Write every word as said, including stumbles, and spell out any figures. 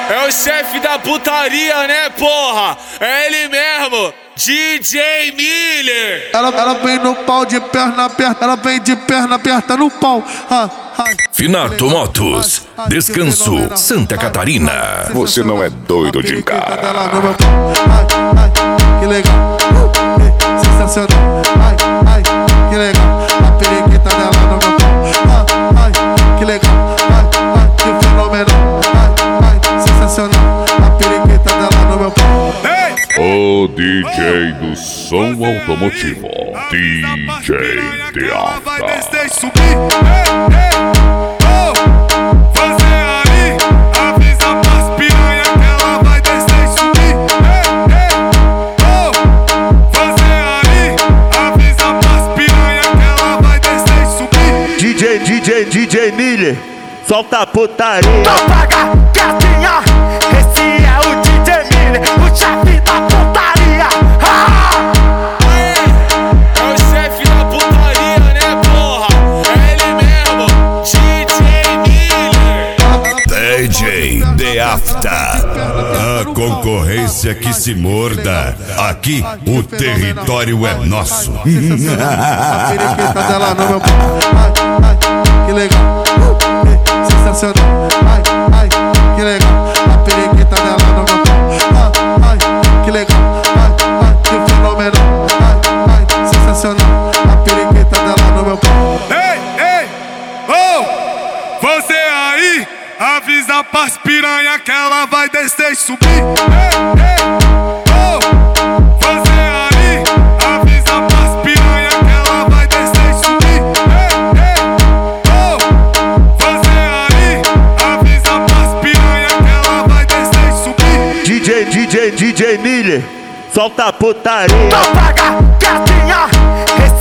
É o chefe da putaria, né, porra? É ele mesmo, D J Miller. Ela, ela vem no pau de perna aberta, ela vem de perna aberta no pau. Ah, ah. Finato Motos, Descanso, Santa Catarina. Você não é doido de cara. Que legal, sensacional. Ai, ai, que legal. A periquita dela no meu pau. Ai, ai, que legal. Ai, ai, que fenomenal. Ai, ai, sensacional. A periquita dela no meu pau. O D J do som automotivo, D J Deafta. D J, D J, D J Miller, solta a putaria. Paga, gatinha, esse é o D J Miller, o chefe da putaria. Ah! É, é o chefe da putaria, né, porra? É ele mesmo, D J Miller. D J Deafta. A concorrência que se morda. Aqui o território é nosso. A periquita dela no meu pau. Ai, ai, que legal. Sensacional. Ai, ai, que legal. A periquita dela no meu pau. Ai, ai, que legal. Ai, ai, que fenomenal. Ai, ai, sensacional. A periquita dela no meu pau. Ei, ei, oh, você aí, avisa pras piranha que ela vai descer e subir. Ei, ei, oh, você aí, avisa pras piranha que ela vai descer e subir. Ei, ei, oh, você aí, avisa pras piranha que ela vai descer e subir. D J, D J, D J Miller, solta a putaria. Paga, gatinha,